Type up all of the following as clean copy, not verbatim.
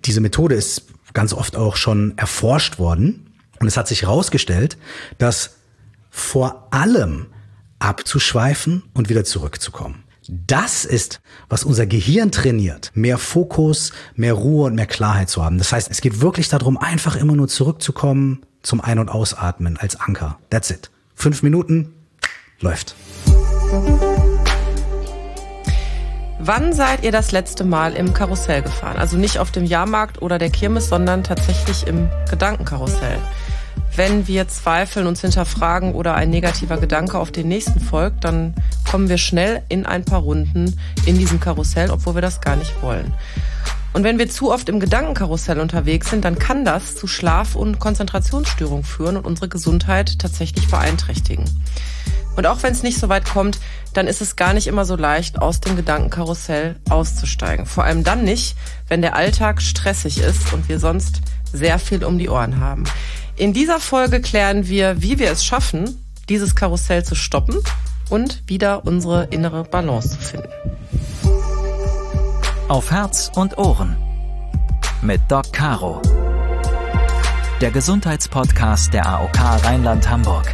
Diese Methode ist ganz oft auch schon erforscht worden. Und es hat sich herausgestellt, dass vor allem abzuschweifen und wieder zurückzukommen. Das ist, was unser Gehirn trainiert, mehr Fokus, mehr Ruhe und mehr Klarheit zu haben. Das heißt, es geht wirklich darum, einfach immer nur zurückzukommen zum Ein- und Ausatmen als Anker. That's it. 5 Minuten, läuft. Wann seid ihr das letzte Mal im Karussell gefahren? Also nicht auf dem Jahrmarkt oder der Kirmes, sondern tatsächlich im Gedankenkarussell. Wenn wir zweifeln, uns hinterfragen oder ein negativer Gedanke auf den nächsten folgt, dann kommen wir schnell in ein paar Runden in diesem Karussell, obwohl wir das gar nicht wollen. Und wenn wir zu oft im Gedankenkarussell unterwegs sind, dann kann das zu Schlaf- und Konzentrationsstörungen führen und unsere Gesundheit tatsächlich beeinträchtigen. Und auch wenn es nicht so weit kommt, dann ist es gar nicht immer so leicht, aus dem Gedankenkarussell auszusteigen. Vor allem dann nicht, wenn der Alltag stressig ist und wir sonst sehr viel um die Ohren haben. In dieser Folge klären wir, wie wir es schaffen, dieses Karussell zu stoppen und wieder unsere innere Balance zu finden. Auf Herz und Ohren mit Doc Caro. Der Gesundheitspodcast der AOK Rheinland-Hamburg.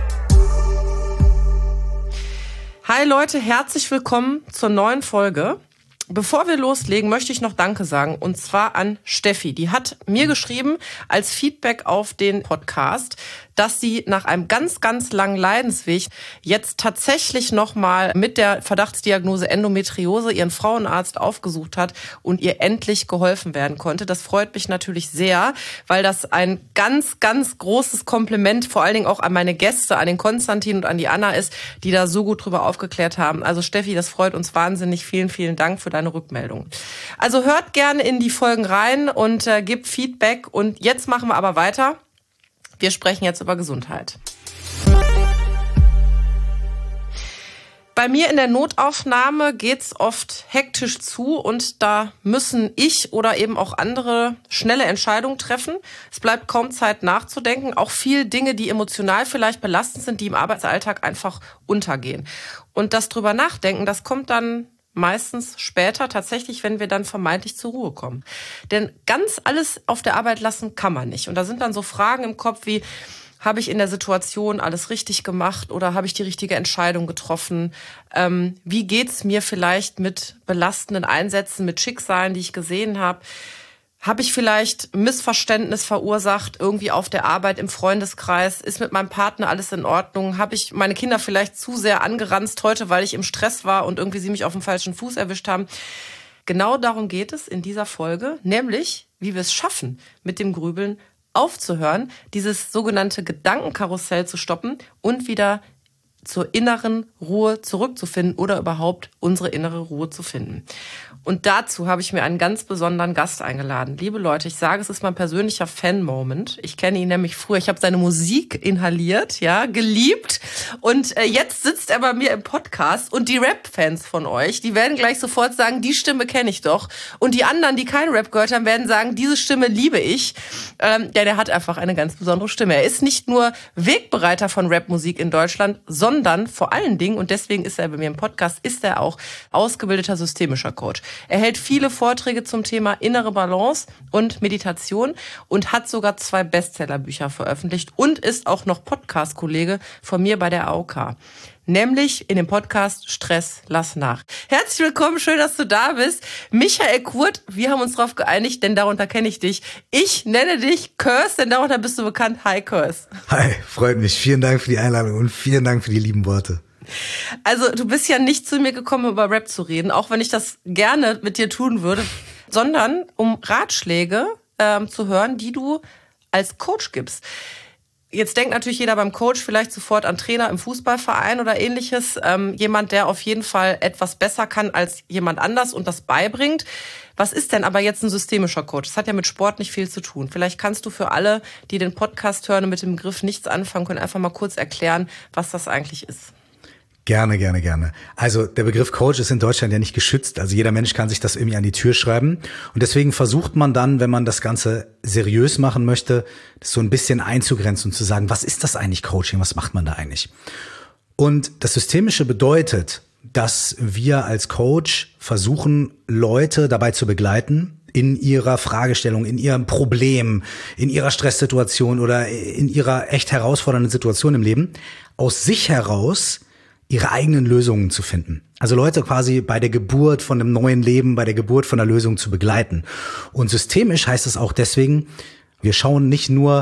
Hi Leute, herzlich willkommen zur neuen Folge. Bevor wir loslegen, möchte ich noch Danke sagen, und zwar an Steffi. Die hat mir geschrieben als Feedback auf den Podcast, dass sie nach einem ganz, ganz langen Leidensweg jetzt tatsächlich nochmal mit der Verdachtsdiagnose Endometriose ihren Frauenarzt aufgesucht hat und ihr endlich geholfen werden konnte. Das freut mich natürlich sehr, weil das ein ganz, ganz großes Kompliment vor allen Dingen auch an meine Gäste, an den Konstantin und an die Anna ist, die da so gut drüber aufgeklärt haben. Also Steffi, das freut uns wahnsinnig. Vielen, vielen Dank für deine Rückmeldung. Also hört gerne in die Folgen rein und gebt Feedback. Und jetzt machen wir aber weiter. Wir sprechen jetzt über Gesundheit. Bei mir in der Notaufnahme geht's oft hektisch zu und da müssen ich oder eben auch andere schnelle Entscheidungen treffen. Es bleibt kaum Zeit nachzudenken. Auch viel Dinge, die emotional vielleicht belastend sind, die im Arbeitsalltag einfach untergehen. Und das drüber nachdenken, das kommt dann meistens später tatsächlich, wenn wir dann vermeintlich zur Ruhe kommen. Denn ganz alles auf der Arbeit lassen kann man nicht. Und da sind dann so Fragen im Kopf wie, habe ich in der Situation alles richtig gemacht oder habe ich die richtige Entscheidung getroffen? Wie geht's mir vielleicht mit belastenden Einsätzen, mit Schicksalen, die ich gesehen habe? Habe ich vielleicht Missverständnis verursacht, irgendwie auf der Arbeit, im Freundeskreis? Ist mit meinem Partner alles in Ordnung? Habe ich meine Kinder vielleicht zu sehr angeranzt heute, weil ich im Stress war und irgendwie sie mich auf dem falschen Fuß erwischt haben? Genau darum geht es in dieser Folge, nämlich wie wir es schaffen, mit dem Grübeln aufzuhören, dieses sogenannte Gedankenkarussell zu stoppen und wieder zur inneren Ruhe zurückzufinden oder überhaupt unsere innere Ruhe zu finden. Und dazu habe ich mir einen ganz besonderen Gast eingeladen. Liebe Leute, ich sage, es ist mein persönlicher Fan-Moment. Ich kenne ihn nämlich früher. Ich habe seine Musik inhaliert, ja, geliebt. Und jetzt sitzt er bei mir im Podcast. Und die Rap-Fans von euch, die werden gleich sofort sagen, die Stimme kenne ich doch. Und die anderen, die keinen Rap gehört haben, werden sagen, diese Stimme liebe ich. Denn er hat einfach eine ganz besondere Stimme. Er ist nicht nur Wegbereiter von Rap-Musik in Deutschland, sondern vor allen Dingen, und deswegen ist er bei mir im Podcast, ist er auch ausgebildeter systemischer Coach. Er hält viele Vorträge zum Thema innere Balance und Meditation und hat sogar 2 Bestsellerbücher veröffentlicht und ist auch noch Podcast-Kollege von mir bei der AOK. Nämlich in dem Podcast Stress, lass nach. Herzlich willkommen, schön, dass du da bist. Michael Kurt, wir haben uns darauf geeinigt, denn darunter kenne ich dich. Ich nenne dich Kurs, denn darunter bist du bekannt. Hi Kurs. Hi, freut mich. Vielen Dank für die Einladung und vielen Dank für die lieben Worte. Also du bist ja nicht zu mir gekommen, über Rap zu reden, auch wenn ich das gerne mit dir tun würde, sondern um Ratschläge zu hören, die du als Coach gibst. Jetzt denkt natürlich jeder beim Coach vielleicht sofort an Trainer im Fußballverein oder ähnliches. Jemand, der auf jeden Fall etwas besser kann als jemand anders und das beibringt. Was ist denn aber jetzt ein systemischer Coach? Das hat ja mit Sport nicht viel zu tun. Vielleicht kannst du für alle, die den Podcast hören und mit dem Begriff nichts anfangen können, einfach mal kurz erklären, was das eigentlich ist. Gerne, gerne, gerne. Also der Begriff Coach ist in Deutschland ja nicht geschützt. Also jeder Mensch kann sich das irgendwie an die Tür schreiben. Und deswegen versucht man dann, wenn man das Ganze seriös machen möchte, das so ein bisschen einzugrenzen und zu sagen, was ist das eigentlich Coaching? Was macht man da eigentlich? Und das Systemische bedeutet, dass wir als Coach versuchen, Leute dabei zu begleiten, in ihrer Fragestellung, in ihrem Problem, in ihrer Stresssituation oder in ihrer echt herausfordernden Situation im Leben, aus sich heraus ihre eigenen Lösungen zu finden. Also Leute quasi bei der Geburt von einem neuen Leben, bei der Geburt von einer Lösung zu begleiten. Und systemisch heißt es auch deswegen, wir schauen nicht nur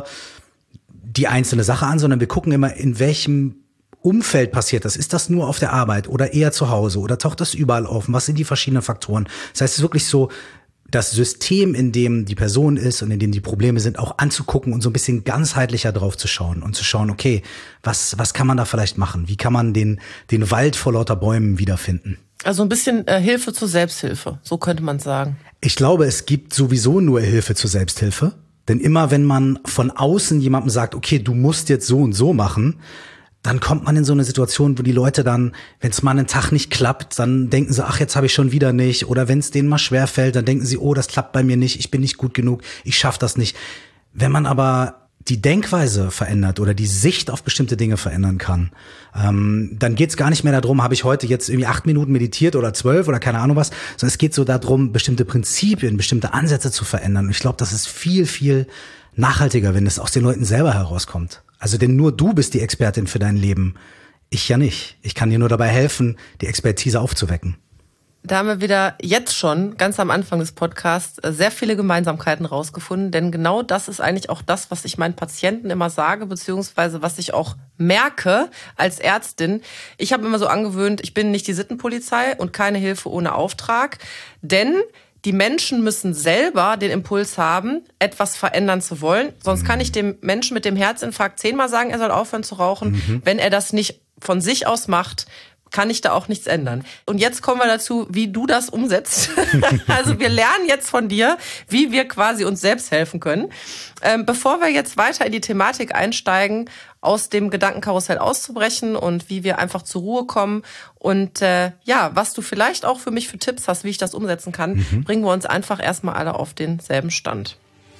die einzelne Sache an, sondern wir gucken immer, in welchem Umfeld passiert das. Ist das nur auf der Arbeit oder eher zu Hause oder taucht das überall auf? Was sind die verschiedenen Faktoren? Das heißt, es ist wirklich so, das System, in dem die Person ist und in dem die Probleme sind, auch anzugucken und so ein bisschen ganzheitlicher drauf zu schauen und zu schauen, okay, was kann man da vielleicht machen? Wie kann man den Wald vor lauter Bäumen wiederfinden? Also ein bisschen Hilfe zur Selbsthilfe, so könnte man sagen. Ich glaube, es gibt sowieso nur Hilfe zur Selbsthilfe. Denn immer wenn man von außen jemandem sagt, okay, du musst jetzt so und so machen, dann kommt man in so eine Situation, wo die Leute dann, wenn es mal einen Tag nicht klappt, dann denken sie, ach, jetzt habe ich schon wieder nicht. Oder wenn es denen mal schwerfällt, dann denken sie, oh, das klappt bei mir nicht, ich bin nicht gut genug, ich schaffe das nicht. Wenn man aber die Denkweise verändert oder die Sicht auf bestimmte Dinge verändern kann, dann geht es gar nicht mehr darum, habe ich heute jetzt irgendwie 8 Minuten meditiert oder 12 oder keine Ahnung was, sondern es geht so darum, bestimmte Prinzipien, bestimmte Ansätze zu verändern. Und ich glaube, das ist viel, viel nachhaltiger, wenn es aus den Leuten selber herauskommt. Also denn nur du bist die Expertin für dein Leben. Ich ja nicht. Ich kann dir nur dabei helfen, die Expertise aufzuwecken. Da haben wir wieder jetzt schon, ganz am Anfang des Podcasts, sehr viele Gemeinsamkeiten rausgefunden. Denn genau das ist eigentlich auch das, was ich meinen Patienten immer sage, beziehungsweise was ich auch merke als Ärztin. Ich habe immer so angewöhnt, ich bin nicht die Sittenpolizei und keine Hilfe ohne Auftrag. Denn die Menschen müssen selber den Impuls haben, etwas verändern zu wollen. Sonst kann ich dem Menschen mit dem Herzinfarkt 10-mal sagen, er soll aufhören zu rauchen. Wenn er das nicht von sich aus macht, kann ich da auch nichts ändern. Und jetzt kommen wir dazu, wie du das umsetzt. Also wir lernen jetzt von dir, wie wir quasi uns selbst helfen können. Bevor wir jetzt weiter in die Thematik einsteigen, aus dem Gedankenkarussell auszubrechen und wie wir einfach zur Ruhe kommen und was du vielleicht auch für mich für Tipps hast, wie ich das umsetzen kann, bringen wir uns einfach erstmal alle auf denselben Stand.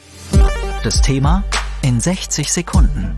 Das Thema in 60 Sekunden.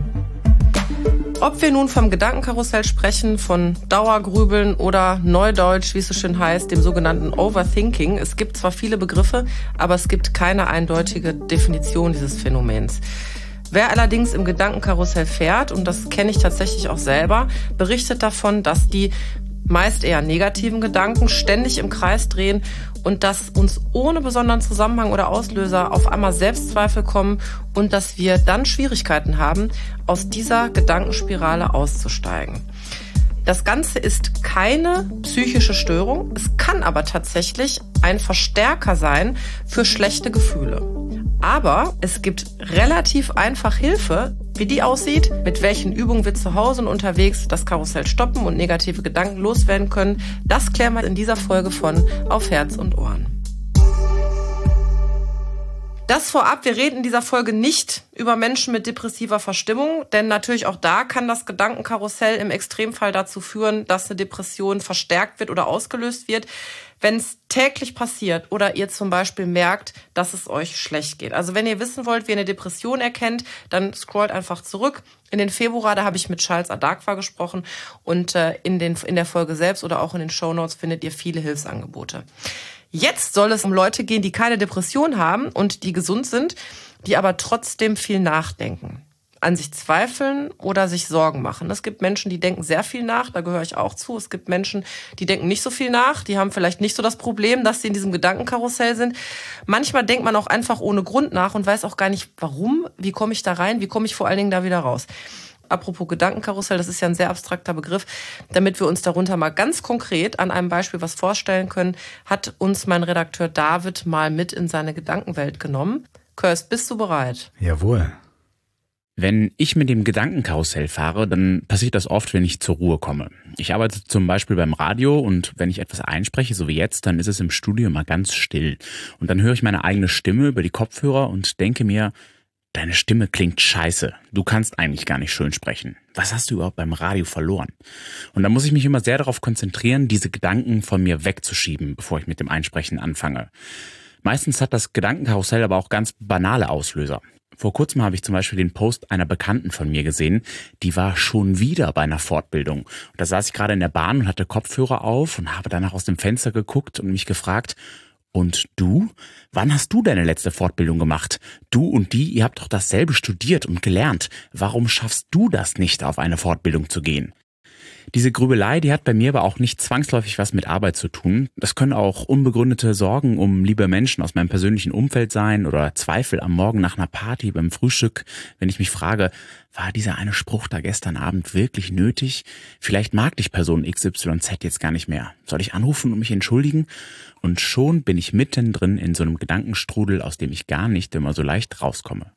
Ob wir nun vom Gedankenkarussell sprechen, von Dauergrübeln oder Neudeutsch, wie es so schön heißt, dem sogenannten Overthinking. Es gibt zwar viele Begriffe, aber es gibt keine eindeutige Definition dieses Phänomens. Wer allerdings im Gedankenkarussell fährt, und das kenne ich tatsächlich auch selber, berichtet davon, dass die meist eher negativen Gedanken ständig im Kreis drehen und dass uns ohne besonderen Zusammenhang oder Auslöser auf einmal Selbstzweifel kommen und dass wir dann Schwierigkeiten haben, aus dieser Gedankenspirale auszusteigen. Das Ganze ist keine psychische Störung, es kann aber tatsächlich ein Verstärker sein für schlechte Gefühle. Aber es gibt relativ einfach Hilfe, wie die aussieht, mit welchen Übungen wir zu Hause und unterwegs das Karussell stoppen und negative Gedanken loswerden können. Das klären wir in dieser Folge von Auf Herz und Ohren. Das vorab, wir reden in dieser Folge nicht über Menschen mit depressiver Verstimmung, denn natürlich auch da kann das Gedankenkarussell im Extremfall dazu führen, dass eine Depression verstärkt wird oder ausgelöst wird, wenn es täglich passiert oder ihr zum Beispiel merkt, dass es euch schlecht geht. Also wenn ihr wissen wollt, wie ihr eine Depression erkennt, dann scrollt einfach zurück. In den Februar, da habe ich mit Charles Adagwa gesprochen und in der Folge selbst oder auch in den Shownotes findet ihr viele Hilfsangebote. Jetzt soll es um Leute gehen, die keine Depression haben und die gesund sind, die aber trotzdem viel nachdenken, an sich zweifeln oder sich Sorgen machen. Es gibt Menschen, die denken sehr viel nach, da gehöre ich auch zu. Es gibt Menschen, die denken nicht so viel nach, die haben vielleicht nicht so das Problem, dass sie in diesem Gedankenkarussell sind. Manchmal denkt man auch einfach ohne Grund nach und weiß auch gar nicht, warum, wie komme ich da rein, wie komme ich vor allen Dingen da wieder raus. Apropos Gedankenkarussell, das ist ja ein sehr abstrakter Begriff. Damit wir uns darunter mal ganz konkret an einem Beispiel was vorstellen können, hat uns mein Redakteur David mal mit in seine Gedankenwelt genommen. Kirst, bist du bereit? Jawohl. Wenn ich mit dem Gedankenkarussell fahre, dann passiert das oft, wenn ich zur Ruhe komme. Ich arbeite zum Beispiel beim Radio und wenn ich etwas einspreche, so wie jetzt, dann ist es im Studio mal ganz still. Und dann höre ich meine eigene Stimme über die Kopfhörer und denke mir, deine Stimme klingt scheiße. Du kannst eigentlich gar nicht schön sprechen. Was hast du überhaupt beim Radio verloren? Und da muss ich mich immer sehr darauf konzentrieren, diese Gedanken von mir wegzuschieben, bevor ich mit dem Einsprechen anfange. Meistens hat das Gedankenkarussell aber auch ganz banale Auslöser. Vor kurzem habe ich zum Beispiel den Post einer Bekannten von mir gesehen, die war schon wieder bei einer Fortbildung. Und da saß ich gerade in der Bahn und hatte Kopfhörer auf und habe danach aus dem Fenster geguckt und mich gefragt, Und du? Wann hast du deine letzte Fortbildung gemacht? Du und die, ihr habt doch dasselbe studiert und gelernt. Warum schaffst du das nicht, auf eine Fortbildung zu gehen? Diese Grübelei, die hat bei mir aber auch nicht zwangsläufig was mit Arbeit zu tun. Das können auch unbegründete Sorgen um liebe Menschen aus meinem persönlichen Umfeld sein oder Zweifel am Morgen nach einer Party beim Frühstück, wenn ich mich frage, war dieser eine Spruch da gestern Abend wirklich nötig? Vielleicht mag dich Person XYZ jetzt gar nicht mehr. Soll ich anrufen und mich entschuldigen? Und schon bin ich mittendrin in so einem Gedankenstrudel, aus dem ich gar nicht immer so leicht rauskomme.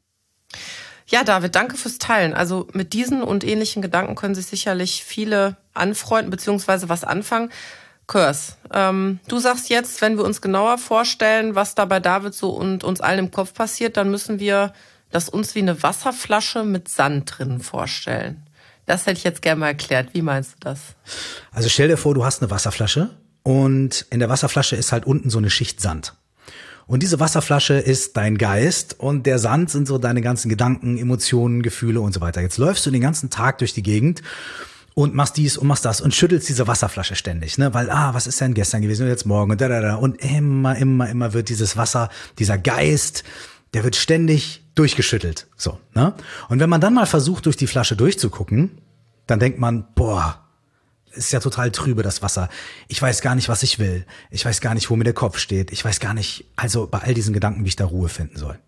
Ja, David, danke fürs Teilen. Also mit diesen und ähnlichen Gedanken können sich sicherlich viele anfreunden bzw. was anfangen. Körs, du sagst jetzt, wenn wir uns genauer vorstellen, was da bei David so und uns allen im Kopf passiert, dann müssen wir das uns wie eine Wasserflasche mit Sand drin vorstellen. Das hätte ich jetzt gerne mal erklärt. Wie meinst du das? Also stell dir vor, du hast eine Wasserflasche und in der Wasserflasche ist halt unten so eine Schicht Sand. Und diese Wasserflasche ist dein Geist und der Sand sind so deine ganzen Gedanken, Emotionen, Gefühle und so weiter. Jetzt läufst du den ganzen Tag durch die Gegend und machst dies und machst das und schüttelst diese Wasserflasche ständig, ne? Weil, was ist denn gestern gewesen und jetzt morgen und da. Und immer wird dieses Wasser, dieser Geist, der wird ständig durchgeschüttelt, so, ne? Und wenn man dann mal versucht, durch die Flasche durchzugucken, dann denkt man, boah, ist ja total trübe, das Wasser. Ich weiß gar nicht, was ich will. Ich weiß gar nicht, wo mir der Kopf steht. Ich weiß gar nicht, also bei all diesen Gedanken, wie ich da Ruhe finden soll.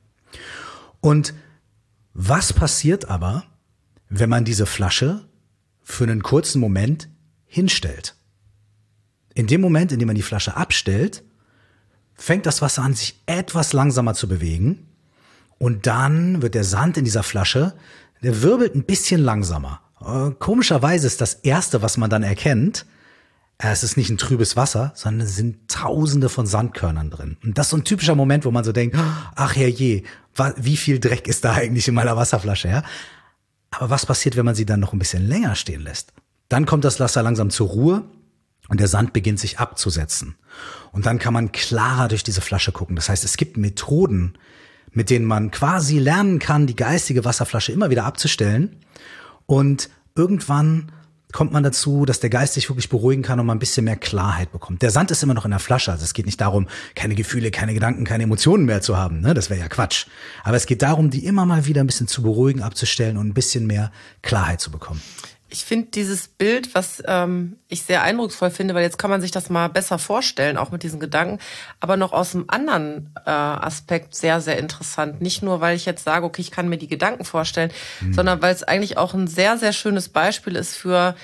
Und was passiert aber, wenn man diese Flasche für einen kurzen Moment hinstellt? In dem Moment, in dem man die Flasche abstellt, fängt das Wasser an, sich etwas langsamer zu bewegen. Und dann wird der Sand in dieser Flasche, der wirbelt ein bisschen langsamer. Komischerweise ist das Erste, was man dann erkennt, es ist nicht ein trübes Wasser, sondern es sind Tausende von Sandkörnern drin. Und das ist so ein typischer Moment, wo man so denkt, ach herrje, wie viel Dreck ist da eigentlich in meiner Wasserflasche, ja? Aber was passiert, wenn man sie dann noch ein bisschen länger stehen lässt? Dann kommt das Wasser langsam zur Ruhe und der Sand beginnt sich abzusetzen. Und dann kann man klarer durch diese Flasche gucken. Das heißt, es gibt Methoden, mit denen man quasi lernen kann, die geistige Wasserflasche immer wieder abzustellen. Und irgendwann kommt man dazu, dass der Geist sich wirklich beruhigen kann und man ein bisschen mehr Klarheit bekommt. Der Sand ist immer noch in der Flasche. Also es geht nicht darum, keine Gefühle, keine Gedanken, keine Emotionen mehr zu haben. Ne? Das wäre ja Quatsch. Aber es geht darum, die immer mal wieder ein bisschen zu beruhigen, abzustellen und ein bisschen mehr Klarheit zu bekommen. Ich finde dieses Bild, was ich sehr eindrucksvoll finde, weil jetzt kann man sich das mal besser vorstellen, auch mit diesen Gedanken, aber noch aus einem anderen Aspekt sehr, sehr interessant. Nicht nur, weil ich jetzt sage, okay, ich kann mir die Gedanken vorstellen, sondern weil es eigentlich auch ein sehr, sehr schönes Beispiel ist für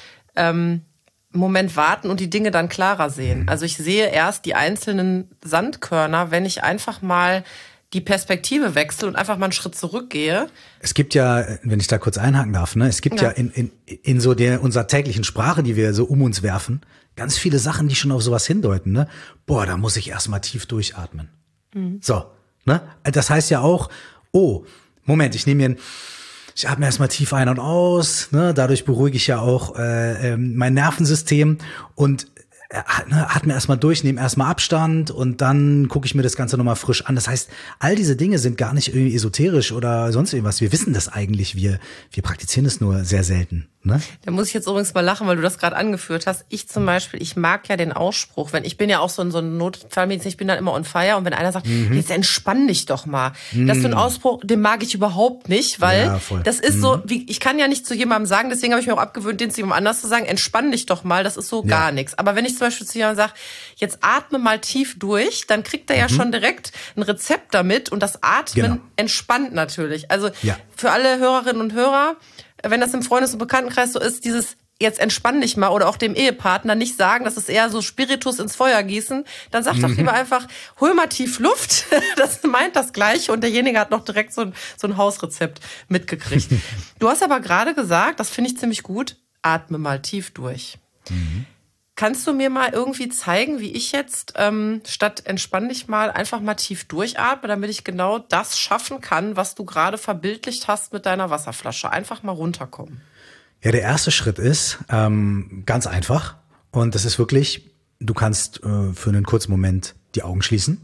Moment warten und die Dinge dann klarer sehen. Also ich sehe erst die einzelnen Sandkörner, wenn ich einfach mal die Perspektive wechsle und einfach mal einen Schritt zurückgehe. Es gibt ja, wenn ich da kurz einhaken darf, ne, es gibt ja in so unserer täglichen Sprache, die wir so um uns werfen, ganz viele Sachen, die schon auf sowas hindeuten, ne? Boah, da muss ich erstmal tief durchatmen. So, ne? Das heißt ja auch, oh, Moment, ich atme erstmal tief ein und aus, ne? Dadurch beruhige ich ja auch mein Nervensystem und atme erstmal durch, nehme erstmal Abstand und dann gucke ich mir das Ganze nochmal frisch an. Das heißt, all diese Dinge sind gar nicht irgendwie esoterisch oder sonst irgendwas. Wir wissen das eigentlich, wir praktizieren es nur sehr selten. Ne? Da muss ich jetzt übrigens mal lachen, weil du das gerade angeführt hast. Ich zum Beispiel, ich mag ja den Ausspruch, ich bin ja auch so ein Notfallmedizin, ich bin dann immer on fire und wenn einer sagt, jetzt entspann dich doch mal. Das ist so ein Ausspruch, den mag ich überhaupt nicht, weil das ist so, ich kann ja nicht zu jemandem sagen, deswegen habe ich mir auch abgewöhnt, den zu jemandem anders zu sagen, entspann dich doch mal, das ist so gar nichts. Aber wenn ich zum Beispiel zu jemandem sage, jetzt atme mal tief durch, dann kriegt er ja schon direkt ein Rezept damit und das Atmen entspannt natürlich. Also für alle Hörerinnen und Hörer, wenn das im Freundes- und Bekanntenkreis so ist, dieses jetzt entspann dich mal oder auch dem Ehepartner nicht sagen, das ist eher so Spiritus ins Feuer gießen, dann sag doch lieber einfach, hol mal tief Luft, das meint das Gleiche und derjenige hat noch direkt so ein Hausrezept mitgekriegt. Du hast aber gerade gesagt, das finde ich ziemlich gut, atme mal tief durch. Kannst du mir mal irgendwie zeigen, wie ich jetzt statt entspann dich mal einfach mal tief durchatme, damit ich genau das schaffen kann, was du gerade verbildlicht hast mit deiner Wasserflasche? Einfach mal runterkommen. Ja, der erste Schritt ist ganz einfach und das ist wirklich, du kannst für einen kurzen Moment die Augen schließen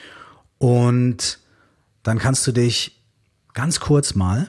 und dann kannst du dich ganz kurz mal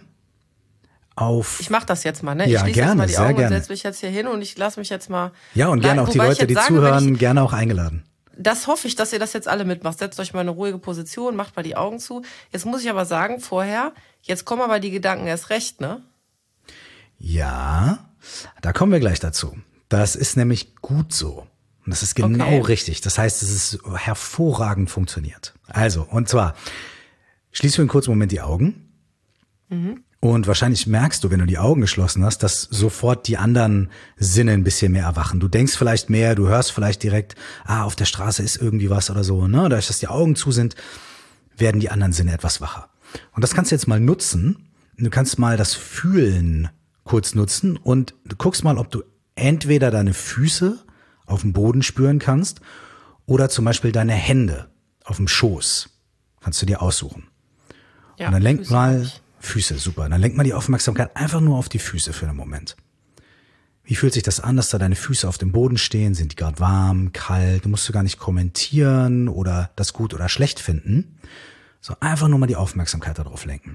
Ich mache das jetzt mal, ne? Ja, ich schließe gerne, jetzt mal die Augen gerne. und setze mich jetzt hier hin und ich lasse mich jetzt mal. Ja, und gerne auch die Leute, die zuhören, gerne auch eingeladen. das hoffe ich, dass ihr das jetzt alle mitmacht. Setzt euch mal in eine ruhige Position, macht mal die Augen zu. Jetzt muss ich aber sagen, vorher, jetzt kommen aber die Gedanken erst recht, ne? Ja, da kommen wir gleich dazu. Das ist nämlich gut so. Und das ist genau richtig. Das heißt, es ist hervorragend funktioniert. Also, und zwar, schließ für einen kurzen Moment die Augen. Und wahrscheinlich merkst du, wenn du die Augen geschlossen hast, dass sofort die anderen Sinne ein bisschen mehr erwachen. Du denkst vielleicht mehr, du hörst vielleicht direkt, auf der Straße ist irgendwie was oder so. Ne? Dadurch, dass die Augen zu sind, werden die anderen Sinne etwas wacher. Und das kannst du jetzt mal nutzen. Du kannst mal das Fühlen kurz nutzen und du guckst mal, ob du entweder deine Füße auf dem Boden spüren kannst oder zum Beispiel deine Hände auf dem Schoß. Kannst du dir aussuchen. Ja, und dann lenk mal Füße, super. Dann lenk mal die Aufmerksamkeit einfach nur auf die Füße für einen Moment. Wie fühlt sich das an, dass da deine Füße auf dem Boden stehen? Sind die gerade warm, kalt? Du musst gar nicht kommentieren oder das gut oder schlecht finden. So einfach nur mal die Aufmerksamkeit darauf lenken.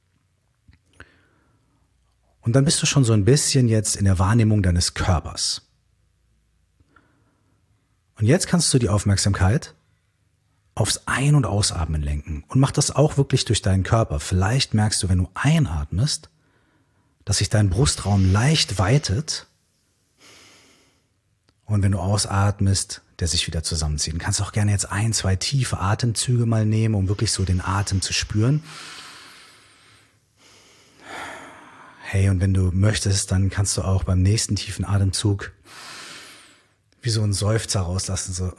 Und dann bist du schon so ein bisschen jetzt in der Wahrnehmung deines Körpers. Und jetzt kannst du die Aufmerksamkeit aufs Ein- und Ausatmen lenken. Und mach das auch wirklich durch deinen Körper. Vielleicht merkst du, wenn du einatmest, dass sich dein Brustraum leicht weitet. Und wenn du ausatmest, der sich wieder zusammenzieht. Du kannst auch gerne jetzt 1, 2 tiefe Atemzüge mal nehmen, um wirklich so den Atem zu spüren. Hey, und wenn du möchtest, dann kannst du auch beim nächsten tiefen Atemzug wie so einen Seufzer rauslassen, so.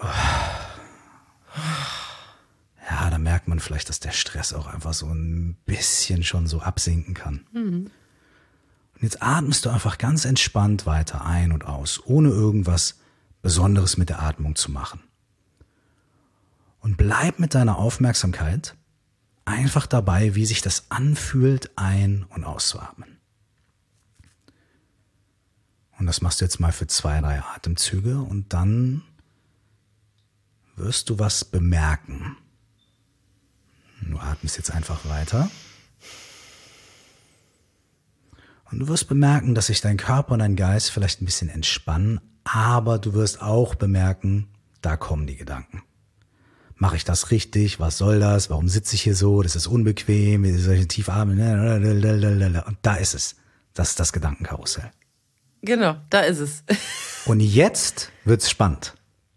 Ja, da merkt man vielleicht, dass der Stress auch einfach so ein bisschen schon so absinken kann. Und jetzt atmest du einfach ganz entspannt weiter ein und aus, ohne irgendwas Besonderes mit der Atmung zu machen. Und bleib mit deiner Aufmerksamkeit einfach dabei, wie sich das anfühlt, ein- und auszuatmen. Und das machst du jetzt mal für 2, 3 Atemzüge und dann wirst du was bemerken. Du atmest jetzt einfach weiter. Und du wirst bemerken, dass sich dein Körper und dein Geist vielleicht ein bisschen entspannen, aber du wirst auch bemerken, da kommen die Gedanken. Mache ich das richtig? Was soll das? Warum sitze ich hier so? Das ist unbequem. Wie soll ich tief atmen? Und da ist es. Das ist das Gedankenkarussell. Genau, da ist es. Und jetzt wird's spannend.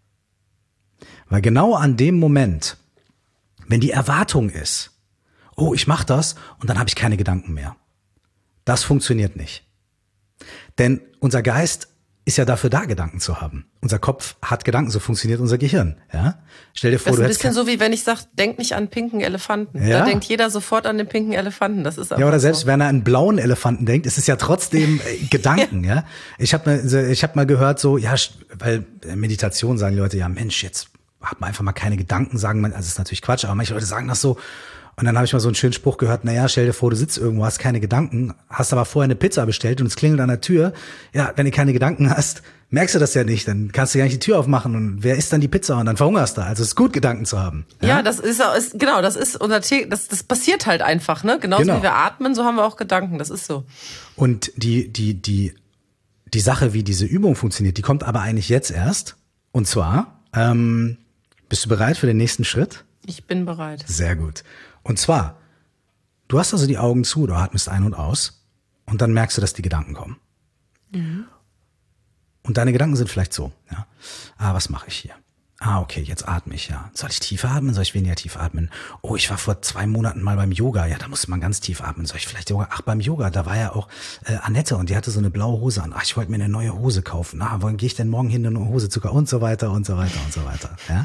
Weil genau an dem Moment, wenn die Erwartung ist, oh, ich mache das und dann habe ich keine Gedanken mehr. Das funktioniert nicht. Denn unser Geist ist ja dafür da, Gedanken zu haben. Unser Kopf hat Gedanken, so funktioniert unser Gehirn. Ja? Stell dir vor, das ist du ein bisschen so, wie wenn ich sage, denk nicht an pinken Elefanten. Ja. Da denkt jeder sofort an den pinken Elefanten. Das ist ja, oder selbst so. wenn er an einen blauen Elefanten denkt, ist es ja trotzdem Gedanken. Ja. Ich hab mal gehört, so, ja, weil Meditation sagen die Leute, ja Mensch, jetzt hat man einfach mal keine Gedanken, sagen man, also das ist natürlich Quatsch, aber manche Leute sagen das so. Und dann habe ich mal so einen schönen Spruch gehört, naja, stell dir vor, du sitzt irgendwo, hast keine Gedanken, hast aber vorher eine Pizza bestellt und es klingelt an der Tür. Ja, wenn du keine Gedanken hast, merkst du das ja nicht, dann kannst du gar nicht die Tür aufmachen und wer isst dann die Pizza und dann verhungerst du. Also es ist gut, Gedanken zu haben. Ja, das ist genau, das ist das passiert halt einfach, ne? Genauso wie wir atmen, so haben wir auch Gedanken, das ist so. Und die Sache, wie diese Übung funktioniert, die kommt aber eigentlich jetzt erst. Und zwar, bist du bereit für den nächsten Schritt? Ich bin bereit. Sehr gut. Und zwar, du hast also die Augen zu, du atmest ein und aus und dann merkst du, dass die Gedanken kommen. Mhm. Und deine Gedanken sind vielleicht so, ja. Was mache ich hier? Okay, jetzt atme ich, ja. Soll ich tief atmen? Soll ich weniger tief atmen? Oh, ich war vor 2 Monaten mal beim Yoga. Ja, da musste man ganz tief atmen. Soll ich vielleicht Yoga? Beim Yoga, da war ja auch Annette und die hatte so eine blaue Hose an. Ich wollte mir eine neue Hose kaufen. Wann gehe ich denn morgen hin, eine neue Hose zu kaufen? Und so weiter und so weiter und so weiter, ja.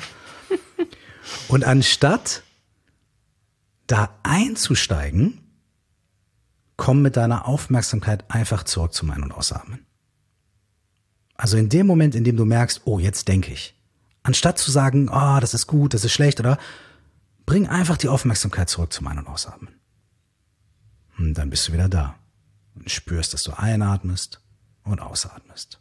Und anstatt da einzusteigen, komm mit deiner Aufmerksamkeit einfach zurück zum Ein- und Ausatmen. Also in dem Moment, in dem du merkst, oh, jetzt denke ich. Anstatt zu sagen, das ist gut, das ist schlecht, oder bring einfach die Aufmerksamkeit zurück zum Ein- und Ausatmen. Und dann bist du wieder da und spürst, dass du einatmest und ausatmest.